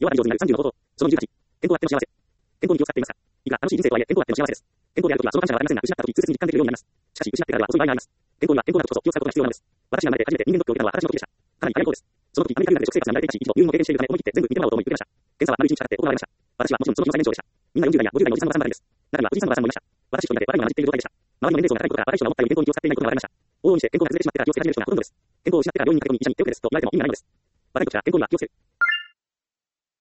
世は上手になる30の方法。その28。健康あっての幸せ。健康に気を使っていますか。いかが楽しい人生とはいえ、健康あっての幸せです。健康であることはその感謝はありませんが、失った時痛切に実感できるようになります。しかし、失ってからは遅い場合があります。健康には健康だとこそ気を使うことが必要なのです。私が生まれて初めて人間ドックを受けたのは私の時でした。かなり大変そうです。その時、アメリカで食生活が慣れていたし、一度入院も経験しているため、思い切って全部見てもらおうと思い受けました。検査は丸1日かかって行われました。私はもちろんその日の最年長でした。みんな40代や50代のおじさんのおばさんばかりです。中にはおじいさんのおばさんもいました。私一人だけ若いのが混じっている状態でした。周りの年齢層が高いことから若い人が思ったより健康に気を使っていないことが分かりました。往々にして健康が崩れてしまってから気をつけ始める人がほとんどです。健康を失ってから病院に駆け込み医者に手を受けですと言われても意味がないのです。若い時は健康には気をつける。